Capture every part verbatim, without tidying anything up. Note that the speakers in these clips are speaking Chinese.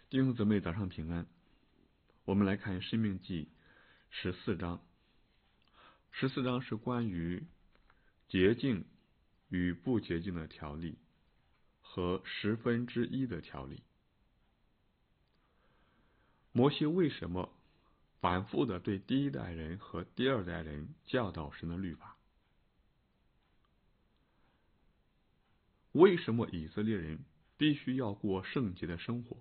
弟兄姊妹，早上平安。我们来看《申命记》十四章。十四章是关于洁净与不洁净的条例和十分之一的条例。摩西为什么反复的对第一代人和第二代人教导神的律法？为什么以色列人必须要过圣洁的生活？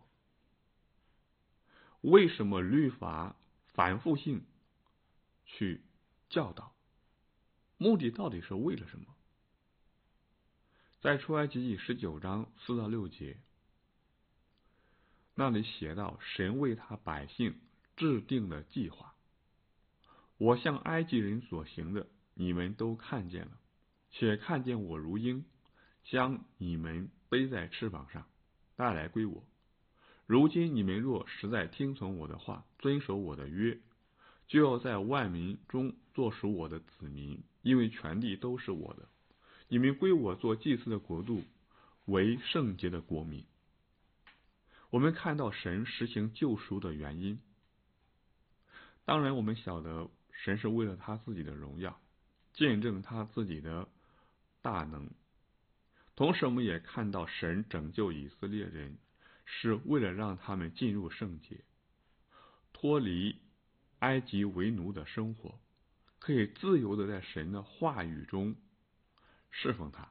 为什么律法反复性去教导？目的到底是为了什么？在出埃及记十九章四到六节，那里写到神为他百姓制定了计划。我向埃及人所行的，你们都看见了，且看见我如鹰，将你们背在翅膀上，带来归我。如今你们若实在听从我的话，遵守我的约，就要在万民中做属我的子民，因为全地都是我的。你们归我做祭司的国度，为圣洁的国民。我们看到神实行救赎的原因。当然我们晓得神是为了他自己的荣耀，见证他自己的大能。同时我们也看到神拯救以色列人是为了让他们进入圣洁，脱离埃及为奴的生活，可以自由的在神的话语中侍奉他，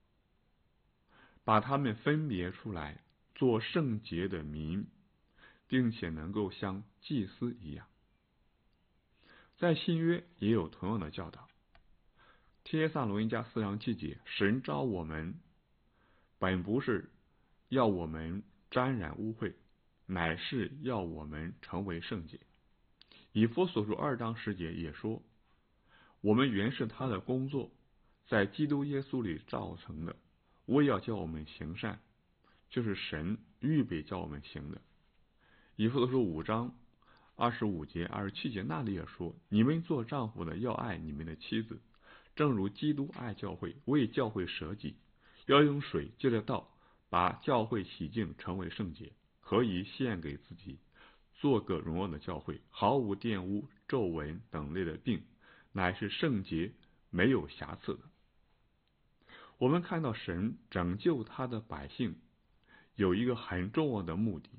把他们分别出来做圣洁的民，并且能够像祭司一样。在新约也有同样的教导。帖撒罗尼迦四章七节，神召我们本不是要我们沾染污秽，乃是要我们成为圣洁。以弗所书二章十节也说，我们原是他的工作，在基督耶稣里造成的，为要叫我们行善，就是神预备叫我们行的。以弗所书五章二十五节二十七节那里也说，你们做丈夫的要爱你们的妻子，正如基督爱教会，为教会舍己，要用水借着道把教会洗净，成为圣洁，可以献给自己，做个荣耀的教会，毫无玷污、皱纹等类的病，乃是圣洁没有瑕疵的。我们看到神拯救他的百姓有一个很重要的目的，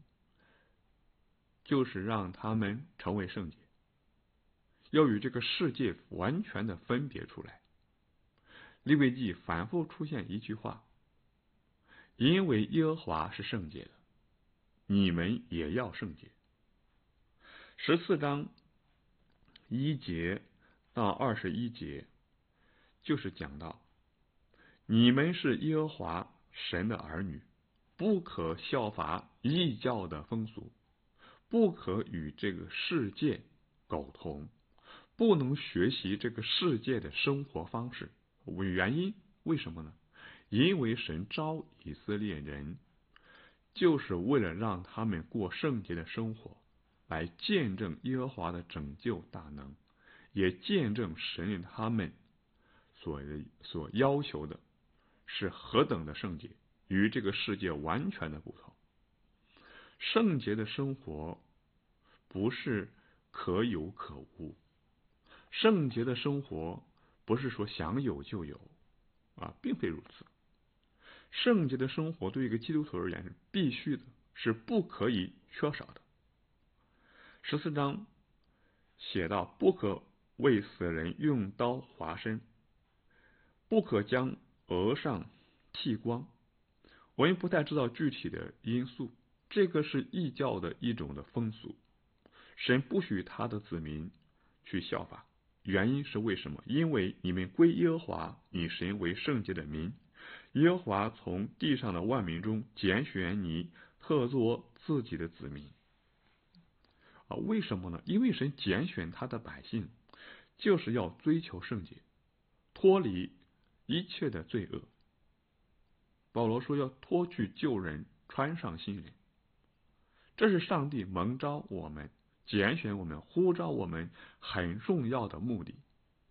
就是让他们成为圣洁，要与这个世界完全的分别出来。利未记反复出现一句话，因为耶和华是圣洁的，你们也要圣洁。十四章一节到二十一节就是讲到，你们是耶和华神的儿女，不可效法异教的风俗，不可与这个世界苟同，不能学习这个世界的生活方式。原因为什么呢？因为神召以色列人就是为了让他们过圣洁的生活，来见证耶和华的拯救大能，也见证神他们所所要求的是何等的圣洁，与这个世界完全的不同。圣洁的生活不是可有可无，圣洁的生活不是说想有就有啊，并非如此。圣洁的生活对一个基督徒而言是必须的，是不可以缺少的。十四章写到，不可为死人用刀划身，不可将额上剃光。我们不太知道具体的因素，这个是异教的一种的风俗，神不许他的子民去效法。原因是为什么？因为你们归耶和华你神为圣洁的民，耶和华从地上的万民中拣选你，特作自己的子民。啊，为什么呢？因为神拣选他的百姓，就是要追求圣洁，脱离一切的罪恶。保罗说要脱去旧人，穿上新人。这是上帝蒙召我们、拣选我们、呼召我们很重要的目的。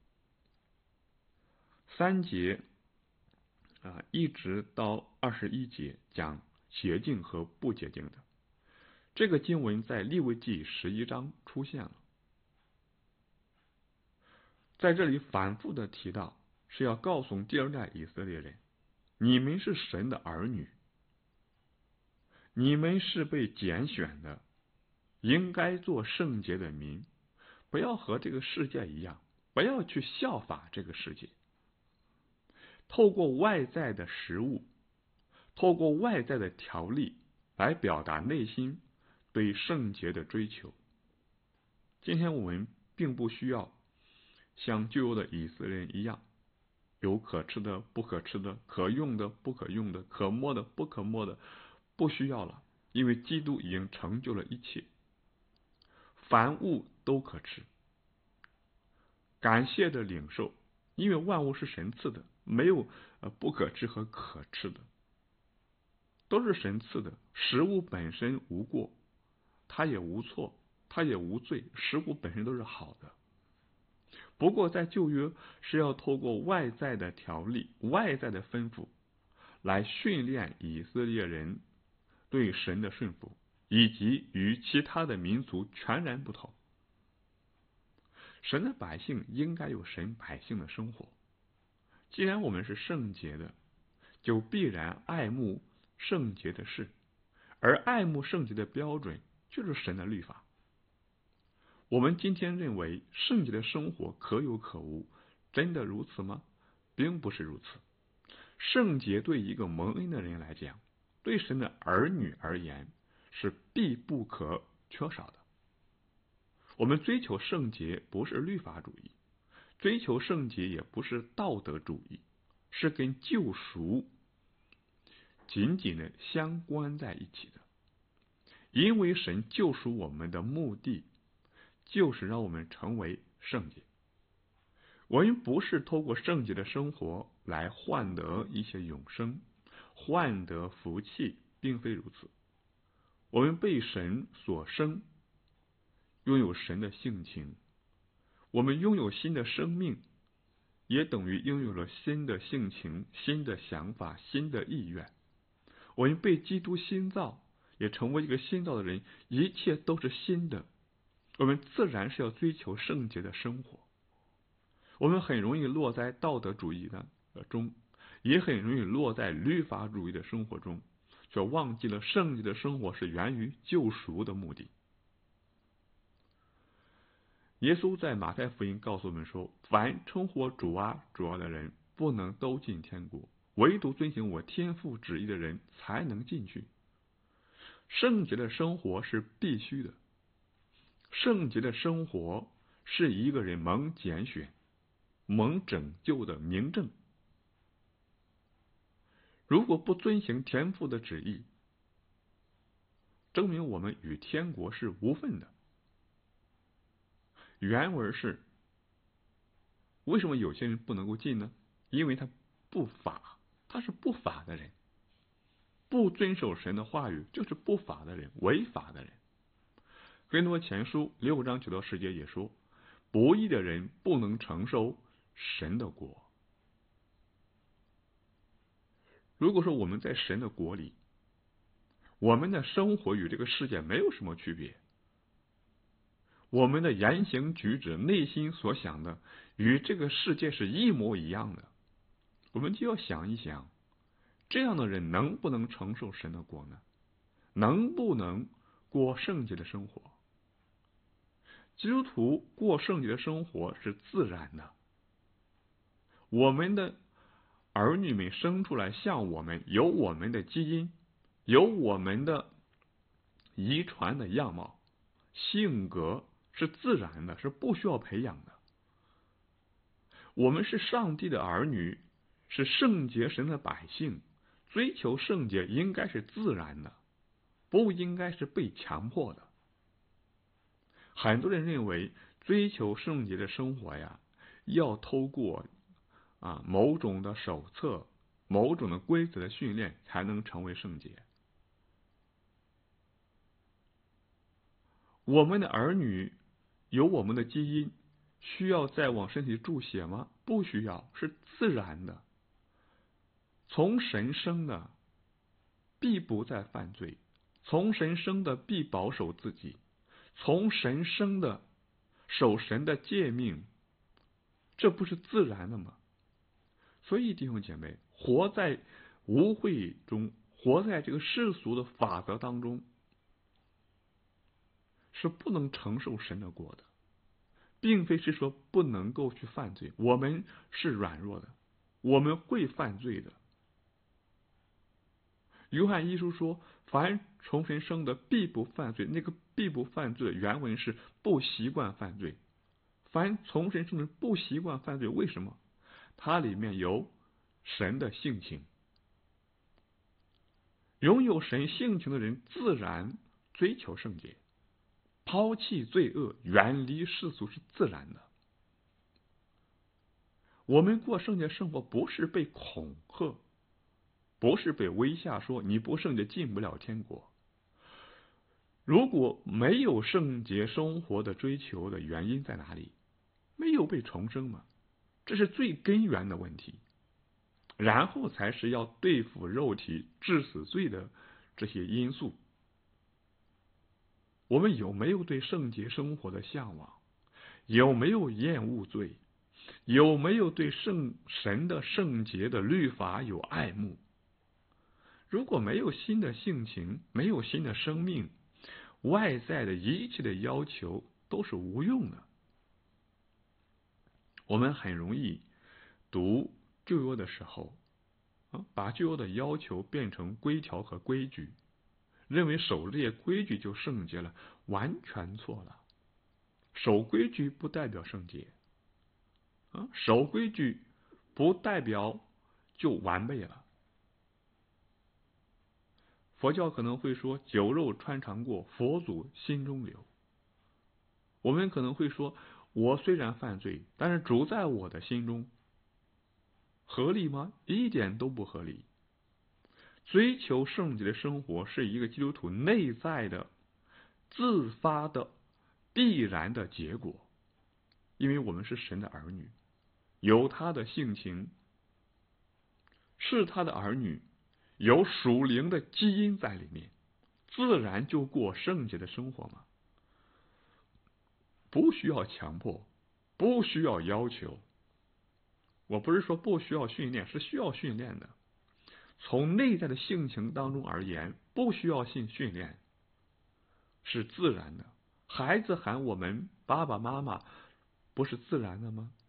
三节啊，一直到二十一节讲洁净和不洁净的。 这个经文在利未记十一章出现了，在这里反复的提到，是要告诉第二代以色列人，你们是神的儿女，你们是被拣选的，应该做圣洁的民，不要和这个世界一样，不要去效法这个世界，透过外在的食物，透过外在的条例来表达内心对圣洁的追求。今天我们并不需要像旧有的以色列人一样，有可吃的不可吃的，可用的不可用的，可摸的不可摸的，不需要了，因为基督已经成就了一切，凡物都可吃，感谢的领受，因为万物是神赐的，没有呃不可吃和可吃的，都是神赐的。食物本身无过，它也无错，它也无罪，食物本身都是好的。不过在旧约是要透过外在的条例、外在的吩咐来训练以色列人对神的顺服，以及与其他的民族全然不同。神的百姓应该有神百姓的生活，既然我们是圣洁的，就必然爱慕圣洁的事，而爱慕圣洁的标准就是神的律法。我们今天认为圣洁的生活可有可无，真的如此吗？并不是如此。圣洁对一个蒙恩的人来讲，对神的儿女而言是必不可缺少的。我们追求圣洁不是律法主义，追求圣洁也不是道德主义，是跟救赎紧紧的相关在一起的。因为神救赎我们的目的就是让我们成为圣洁，我们不是透过圣洁的生活来换得一些永生，换得福气，并非如此。我们被神所生，拥有神的性情，我们拥有新的生命，也等于拥有了新的性情、新的想法、新的意愿。我们被基督新造，也成为一个新造的人，一切都是新的。我们自然是要追求圣洁的生活。我们很容易落在道德主义的中，也很容易落在律法主义的生活中，却忘记了圣洁的生活是源于救赎的目的。耶稣在马太福音告诉我们说，凡称呼主啊主啊的人，不能都进天国，唯独遵行我天父旨意的人才能进去。圣洁的生活是必须的，圣洁的生活是一个人蒙拣选、蒙拯救的明证。如果不遵行天父的旨意，证明我们与天国是无分的。原文是，为什么有些人不能够进呢？因为他不法，他是不法的人，不遵守神的话语就是不法的人，违法的人。哥林多前书六章九到十节也说，不义的人不能承受神的国。如果说我们在神的国里，我们的生活与这个世界没有什么区别，我们的言行举止、内心所想的与这个世界是一模一样的，我们就要想一想，这样的人能不能承受神的国呢？能不能过圣洁的生活？基督徒过圣洁的生活是自然的，我们的儿女们生出来像我们，有我们的基因，有我们的遗传的样貌，性格是自然的，是不需要培养的。我们是上帝的儿女，是圣洁神的百姓，追求圣洁应该是自然的，不应该是被强迫的。很多人认为追求圣洁的生活呀，要透过啊某种的手册、某种的规则的训练才能成为圣洁。我们的儿女有我们的基因，需要再往身体注血吗？不需要，是自然的。从神生的，必不再犯罪， 从神生的必保守自己，从神生的守神的诫命，这不是自然的吗？所以弟兄姐妹，活在污秽中，活在这个世俗的法则当中，是不能承受神的国的，并非是说不能够去犯罪，我们是软弱的，我们会犯罪的。约翰一书说，凡从神生的必不犯罪，那个必不犯罪的原文是不习惯犯罪。凡从神生的不习惯犯罪，为什么？它里面有神的性情，拥有神性情的人自然追求圣洁，抛弃罪恶，远离世俗是自然的。我们过圣洁生活不是被恐吓，不是被威吓说你不圣洁进不了天国。如果没有圣洁生活的追求的原因在哪里？没有被重生吗？这是最根源的问题，然后才是要对付肉体致死罪的这些因素。我们有没有对圣洁生活的向往？有没有厌恶罪？有没有对圣神的圣洁的律法有爱慕？如果没有新的性情，没有新的生命，外在的一切的要求都是无用的。我们很容易读旧约的时候，把旧约的要求变成规条和规矩，认为守这些规矩就圣洁了，完全错了。守规矩不代表圣洁，守规矩不代表就完备了。佛教可能会说酒肉穿肠过，佛祖心中留。我们可能会说，我虽然犯罪，但是主在我的心中，合理吗？一点都不合理。追求圣洁的生活是一个基督徒内在的自发的必然的结果，因为我们是神的儿女，有他的性情，是他的儿女，有属灵的基因在里面，自然就过圣洁的生活嘛。不需要强迫，不需要要求。我不是说不需要训练，是需要训练的。从内在的性情当中而言，不需要性训练，是自然的。孩子喊我们爸爸妈妈，不是自然的吗？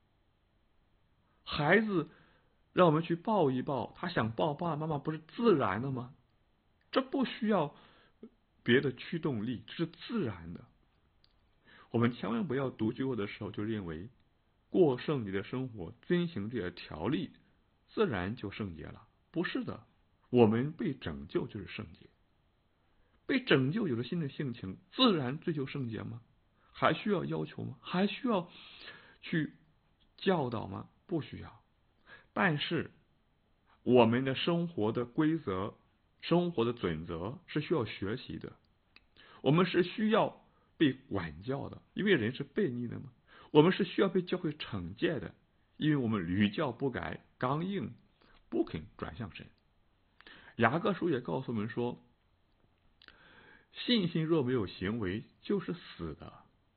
孩子让我们去抱一抱，他想抱爸爸妈妈，不是自然的吗？这不需要别的驱动力，这是自然的。我们千万不要读旧约的时候就认为过圣洁的生活，遵行这些条例，自然就圣洁了。不是的，我们被拯救就是圣洁，被拯救有了新的性情，自然追求圣洁吗？还需要要求吗？还需要去教导吗？不需要。但是我们的生活的规则、生活的准则是需要学习的，我们是需要被管教的，因为人是悖逆的嘛。我们是需要被教会惩戒的，因为我们屡教不改，刚硬不肯转向神。雅各书也告诉我们说，信心若没有行为就是死的。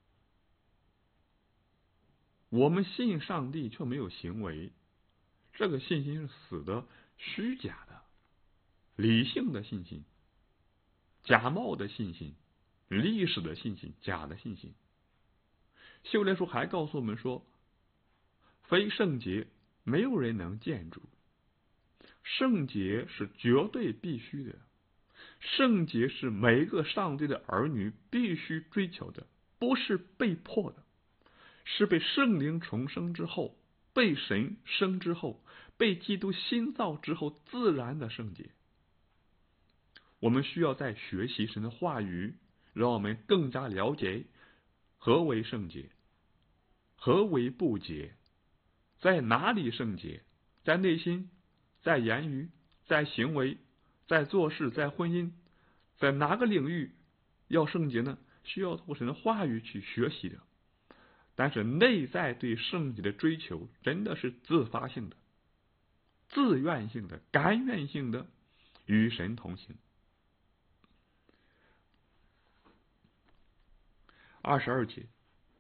我们信上帝却没有行为，这个信心是死的，虚假的，理性的信心，假冒的信心，历史的信心，假的信心。希伯来书还告诉我们说，非圣洁没有人能见主。圣洁是绝对必须的，圣洁是每一个上帝的儿女必须追求的，不是被迫的，是被圣灵重生之后，被神生之后，被基督新造之后自然的圣洁。我们需要在学习神的话语，让我们更加了解何为圣洁，何为不洁，在哪里圣洁，在内心，在言语，在行为，在做事，在婚姻，在哪个领域要圣洁呢？需要通过神的话语去学习的。但是内在对圣洁的追求真的是自发性的、自愿性的、甘愿性的，与神同行。 二十二节，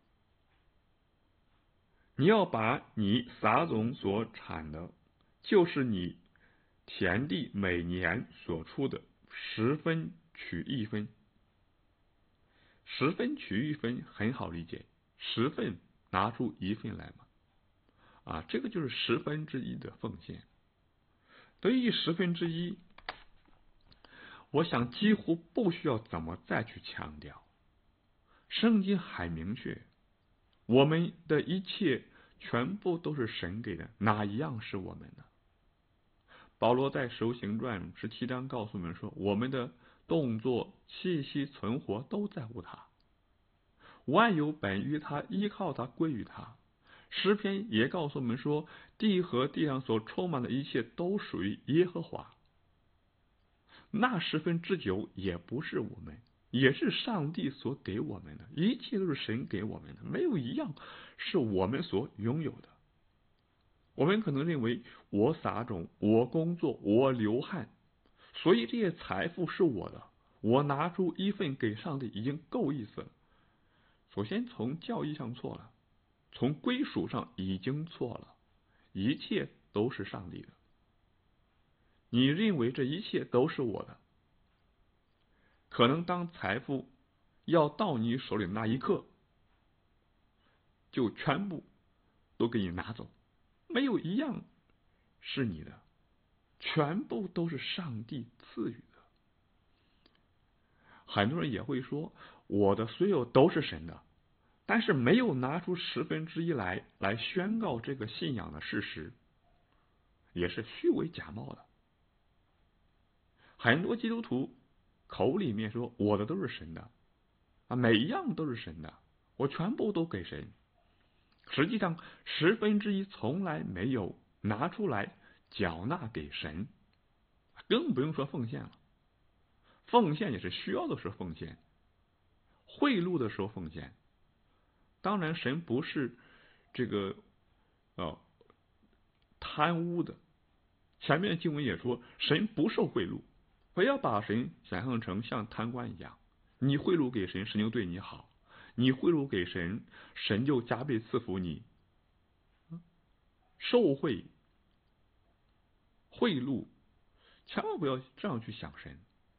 你要把你撒种所产的，就是你田地每年所出的十分取一分。十分取一分很好理解，十份拿出一份来嘛，啊，这个就是十分之一的奉献。对于十分之一，我想几乎不需要怎么再去强调，圣经很明确，我们的一切全部都是神给的，哪一样是我们的？保罗在使徒行传十七章告诉我们说，我们的动作、气息、存活都在乎他，万有本于他，依靠他，归于他。诗篇也告诉我们说，地和地上所充满的一切都属于耶和华。那十分之九也不是我们，也是上帝所给我们的，一切都是神给我们的，没有一样是我们所拥有的。我们可能认为我撒种，我工作，我流汗，所以这些财富是我的，我拿出一份给上帝已经够意思了。首先从教义上错了，从归属上已经错了，一切都是上帝的。你认为这一切都是我的，可能当财富要到你手里那一刻，就全部都给你拿走，没有一样是你的，全部都是上帝赐予的。很多人也会说，我的所有都是神的，但是没有拿出十分之一来来宣告这个信仰的事实，也是虚伪假冒的。很多基督徒口里面说我的都是神的啊，每一样都是神的，我全部都给神，实际上十分之一从来没有拿出来缴纳给神，更不用说奉献了。奉献也是需要的时候奉献，贿赂的时候奉献。当然神不是这个呃贪污的，前面经文也说神不受贿赂，不要把神想象成像贪官一样，你贿赂给神，神就对你好，你贿赂给神，神就加倍赐福你。受贿贿赂千万不要这样去想神。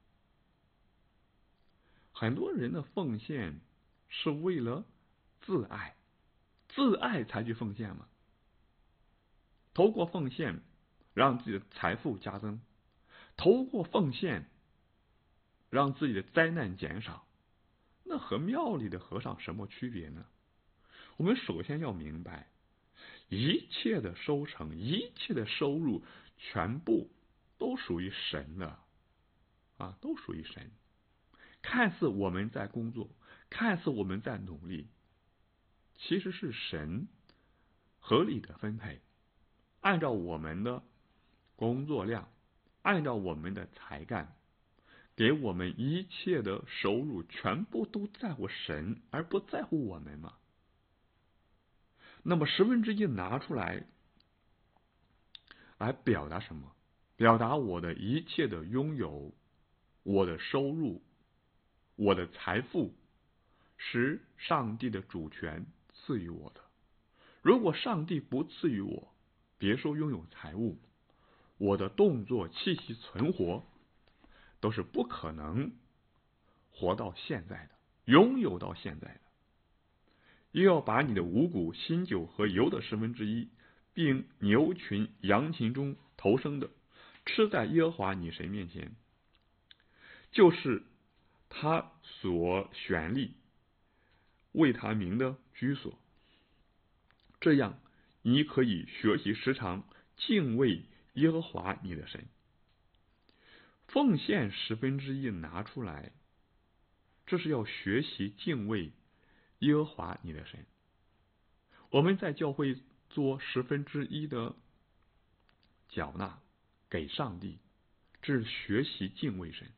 很多人的奉献是为了自爱，自爱才去奉献嘛，透过奉献让自己的财富加增，透过奉献让自己的灾难减少，那和庙里的和尚什么区别呢？我们首先要明白，一切的收成，一切的收入，全部都属于神的啊，都属于神。看似我们在工作，看似我们在努力，其实是神合理的分配，按照我们的工作量，按照我们的才干，给我们一切的收入，全部都在乎神，而不在乎我们嘛。那么十分之一拿出来，来表达什么？表达我的一切的拥有，我的收入，我的财富是上帝的主权赐予我的。如果上帝不赐予我，别说拥有财物，我的动作、气息、存活都是不可能活到现在的，拥有到现在的。又要把你的五谷、新酒和油的十分之一，并牛群、羊群中头生的，吃在耶和华你神面前，就是他所选立为他名的居所。这样你可以学习时常敬畏耶和华你的神。奉献十分之一拿出来，这是要学习敬畏耶和华你的神。我们在教会做十分之一的缴纳给上帝，这是学习敬畏神。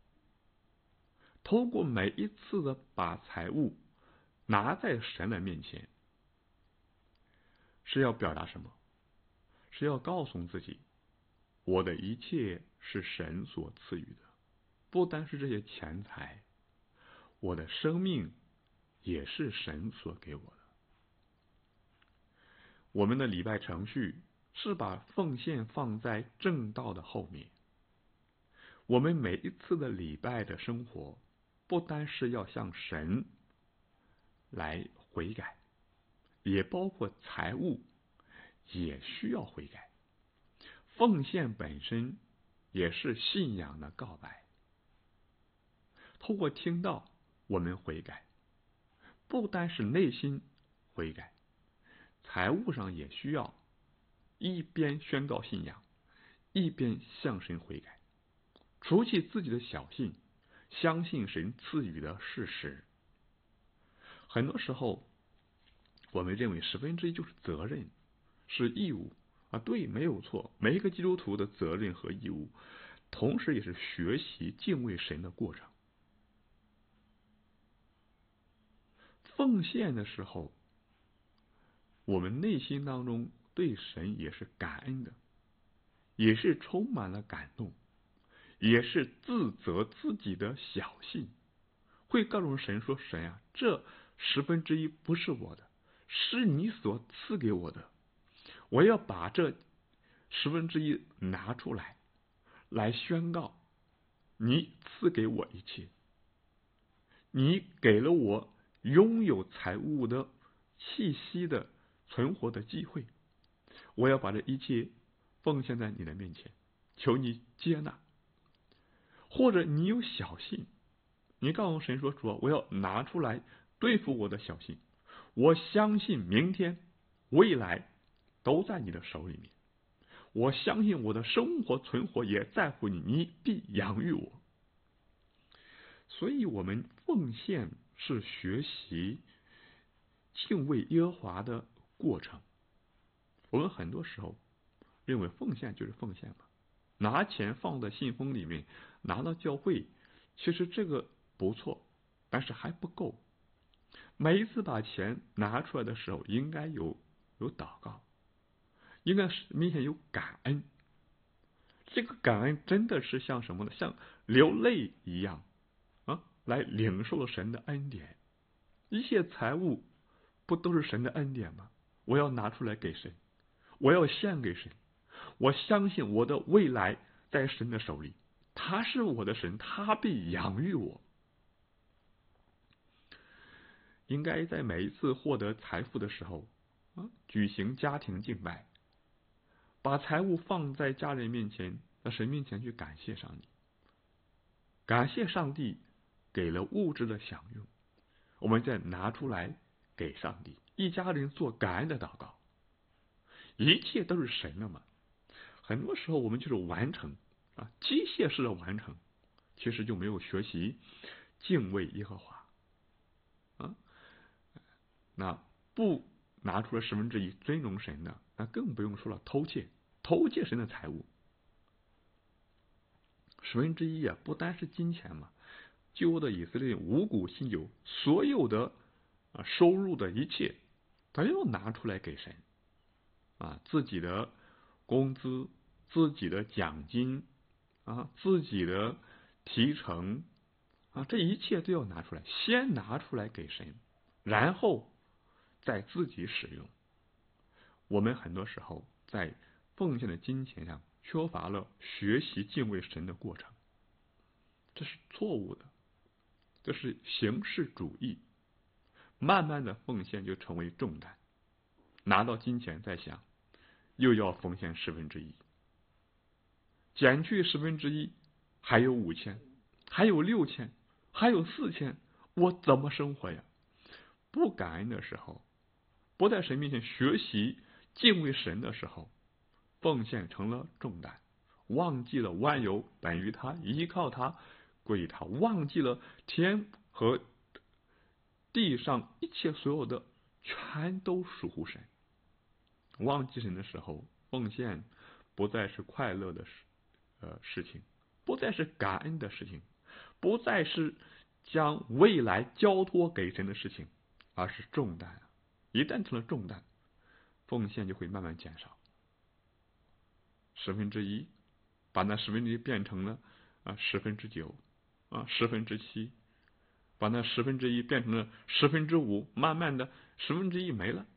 透过每一次的把财物拿在神的面前，是要表达什么？是要告诉自己，我的一切是神所赐予的，不单是这些钱财，我的生命也是神所给我的。我们的礼拜程序是把奉献放在正道的后面。我们每一次的礼拜的生活，不单是要向神来悔改，也包括财务也需要悔改。奉献本身也是信仰的告白。通过听到我们悔改，不单是内心悔改，财务上也需要一边宣告信仰，一边向神悔改，除去自己的小信，相信神赐予的事实。很多时候我们认为十分之一就是责任，是义务啊，对，没有错，每一个基督徒的责任和义务，同时也是学习敬畏神的过程。奉献的时候，我们内心当中对神也是感恩的，也是充满了感动，也是自责自己的小信，会告诉神说，神啊，这十分之一不是我的，是你所赐给我的，我要把这十分之一拿出来，来宣告你赐给我一切，你给了我拥有财物的气息的存活的机会，我要把这一切奉献在你的面前，求你接纳。或者你有小信，你告诉神说，主啊，我要拿出来对付我的小信，我相信明天未来都在你的手里面，我相信我的生活存活也在乎你，你必养育我。所以我们奉献是学习敬畏耶和华的过程。我们很多时候认为奉献就是奉献嘛，拿钱放在信封里面，拿到教会，其实这个不错，但是还不够。每一次把钱拿出来的时候，应该有有祷告，应该是明显有感恩。这个感恩真的是像什么呢？像流泪一样啊，来领受了神的恩典。一切财物不都是神的恩典吗？我要拿出来给神，我要献给神。我相信我的未来在神的手里，他是我的神，他必养育我。应该在每一次获得财富的时候啊，举行家庭敬拜，把财物放在家人面前，在神面前去感谢上帝，感谢上帝给了物质的享用，我们再拿出来给上帝，一家人做感恩的祷告。一切都是神的嘛。很多时候我们就是完成啊，机械式的完成，其实就没有学习敬畏耶和华啊。那不拿出了十分之一尊荣神的，那更不用说了偷窃，偷窃神的财物。十分之一啊，不单是金钱嘛，旧的以色列五谷新酒所有的啊收入的一切，他要拿出来给神啊，自己的工资、自己的奖金啊、自己的提成啊，这一切都要拿出来，先拿出来给神，然后再自己使用。我们很多时候在奉献的金钱上缺乏了学习敬畏神的过程，这是错误的，这是形式主义。慢慢的奉献就成为重担，拿到金钱再想又要奉献十分之一，减去十分之一，还有五千，还有六千，还有四千，我怎么生活呀？不感恩的时候，不在神面前学习敬畏神的时候，奉献成了重担，忘记了万有本于他，依靠他，归于他，忘记了天和地上一切所有的全都属乎神。忘记神的时候，奉献不再是快乐的事呃事情，不再是感恩的事情，不再是将未来交托给神的事情，而是重担。一旦成了重担，奉献就会慢慢减少。十分之一，把那十分之一变成了啊十分之九啊十分之七，把把那十分之一变成了十分之五，慢慢的十分之一没了。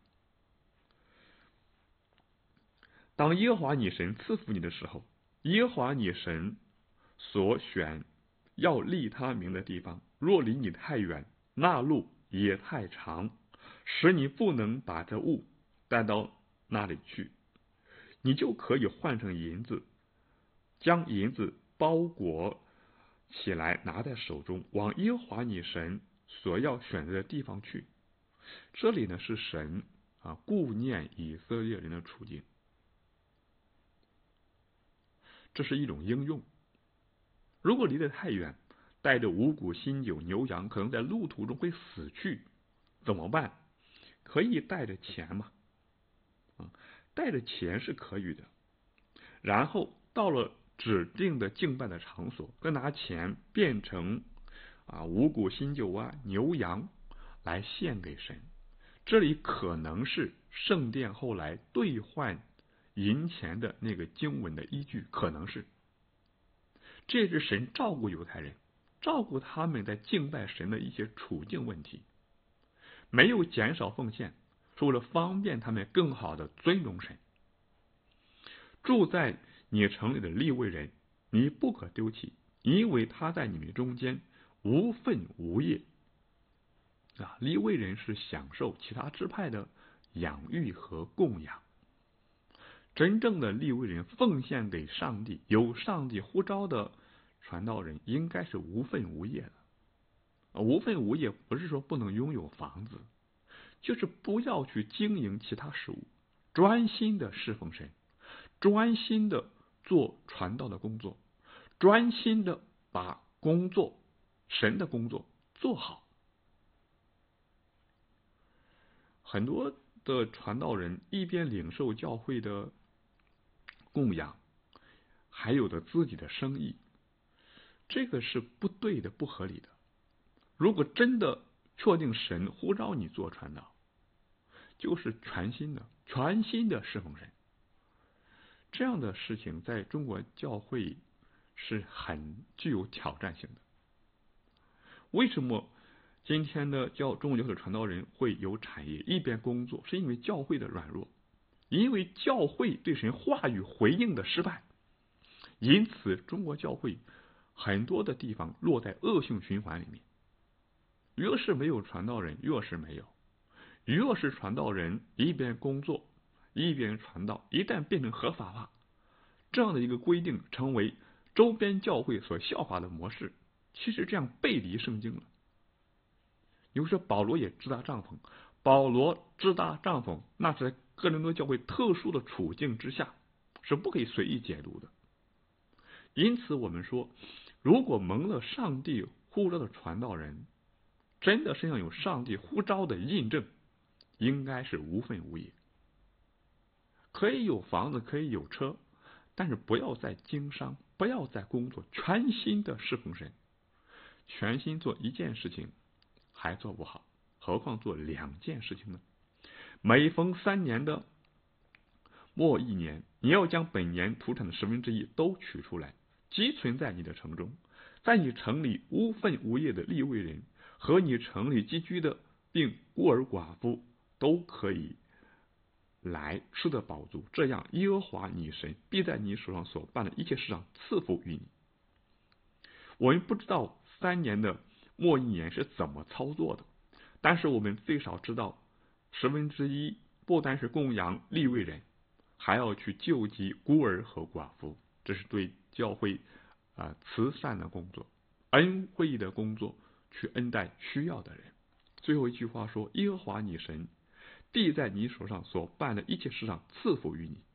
当耶和华你神赐福你的时候，耶和华你神所选要立他名的地方，若离你太远，那路也太长，使你不能把这物带到那里去，你就可以换成银子，将银子包裹起来，拿在手中，往耶和华你神所要选择的地方去。这里呢是神啊顾念以色列人的处境，这是一种应用。如果离得太远，带着五谷、新酒、牛羊，可能在路途中会死去，怎么办？可以带着钱嘛？啊，带着钱是可以的。然后到了指定的敬拜的场所，再拿钱变成啊五谷、新酒啊、牛羊来献给神。这里可能是圣殿后来兑换银钱的那个经文的依据，可能是。这是神照顾犹太人，照顾他们在敬拜神的一些处境问题，没有减少奉献，是为了方便他们更好的尊荣神。住在你城里的利未人，你不可丢弃，因为他在你们中间无分无业。啊，利未人是享受其他支派的养育和供养。真正的利未人奉献给上帝，有上帝呼召的传道人应该是无分无业的。无分无业不是说不能拥有房子，就是不要去经营其他事物，专心的侍奉神，专心的做传道的工作，专心的把工作神的工作做好。很多的传道人一边领受教会的供养，还有的自己的生意，这个是不对的，不合理的。如果真的确定神呼召你做传道，就是全心的全心的侍奉神。这样的事情在中国教会是很具有挑战性的。为什么今天的教中国教会的传道人会有产业一边工作？是因为教会的软弱，因为教会对神话语回应的失败，因此中国教会很多的地方落在恶性循环里面。越是没有传道人，越是没有；越是传道人一边工作一边传道，一旦变成合法化，这样的一个规定成为周边教会所效法的模式，其实这样背离圣经了。有时候保罗也支搭帐篷，保罗支搭帐篷那是在哥林多教会特殊的处境之下，是不可以随意解读的。因此我们说，如果蒙了上帝呼召的传道人真的身上有上帝呼召的印证，应该是无分无业，可以有房子，可以有车，但是不要再经商，不要再工作，全心的侍奉神。全心做一件事情还做不好，何况做两件事情呢？每逢三年的末一年，你要将本年土产的十分之一都取出来，积存在你的城中，在你城里无分无业的利未人和你城里寄居的并孤儿寡妇都可以来吃得饱足，这样耶和华你神必在你手上所办的一切事上赐福于你。我们不知道三年的末一年是怎么操作的，但是我们最少知道十分之一不单是供养利未人，还要去救济孤儿和寡妇，这是对教会啊、呃、慈善的工作，恩惠的工作，去恩待需要的人。最后一句话说，耶和华你神必在你手上所办的一切事上赐福于你。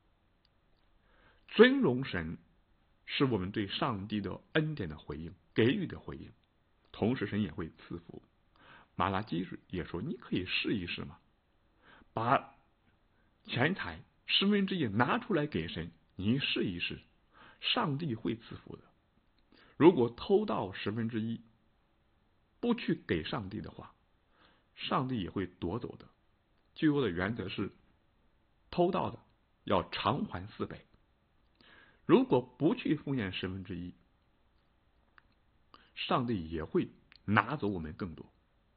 尊荣神是我们对上帝的恩典的回应，给予的回应，同时神也会赐福。马拉基也说，你可以试一试嘛，把钱财十分之一拿出来给神，你试一试，上帝会赐福的。如果偷到十分之一不去给上帝的话，上帝也会夺走的。最后的原则是，偷到的要偿还四倍。如果不去奉献十分之一，上帝也会拿走我们更多。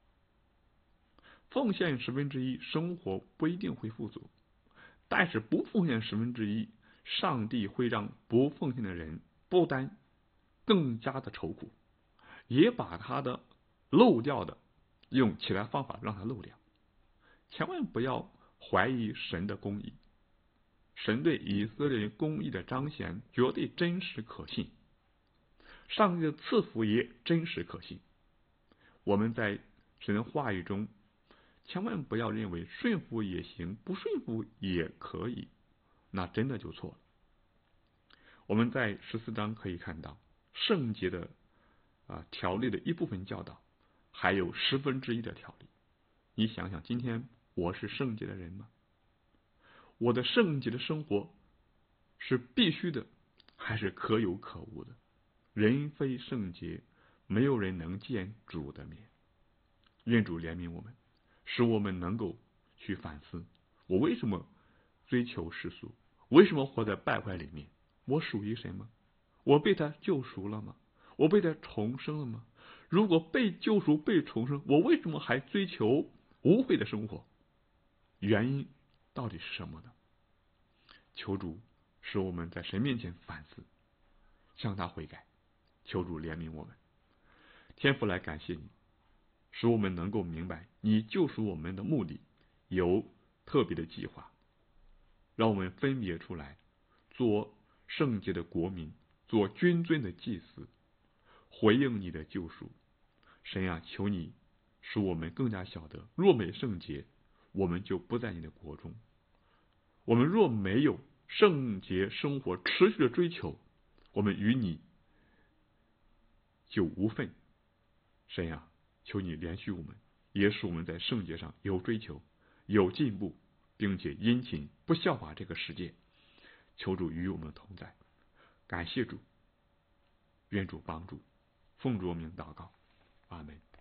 奉献十分之一，生活不一定会富足，但是不奉献十分之一，上帝会让不奉献的人不单更加的愁苦，也把他的漏掉的用其他方法让他漏掉。千万不要怀疑神的公义，神对以色列人公义的彰显绝对真实可信，上帝的赐福也真实可信。我们在神的话语中千万不要认为顺服也行，不顺服也可以，那真的就错了。我们在十四章可以看到圣洁的啊条例的一部分教导，还有十分之一的条例。你想想，今天我是圣洁的人吗？我的圣洁的生活是必须的，还是可有可无的？人非圣洁，没有人能见主的面。愿主怜悯我们，使我们能够去反思，我为什么追求世俗？为什么活在败坏里面？我属于谁吗？我被他救赎了吗？我被他重生了吗？如果被救赎、被重生，我为什么还追求污秽的生活？原因到底是什么呢？求主使我们在神面前反思，向他悔改，求主怜悯我们。天父，来感谢你，使我们能够明白你救赎我们的目的有特别的计划，让我们分别出来，做圣洁的国民，做君尊的祭司，回应你的救赎。神啊，求你使我们更加晓得，若没圣洁，我们就不在你的国中。我们若没有圣洁生活持续的追求，我们与你就无份。神啊，求你怜恤我们，也使我们在圣洁上有追求，有进步，并且殷勤，不效法这个世界。求主与我们同在，感谢主，愿主帮助，奉主名祷告，阿门。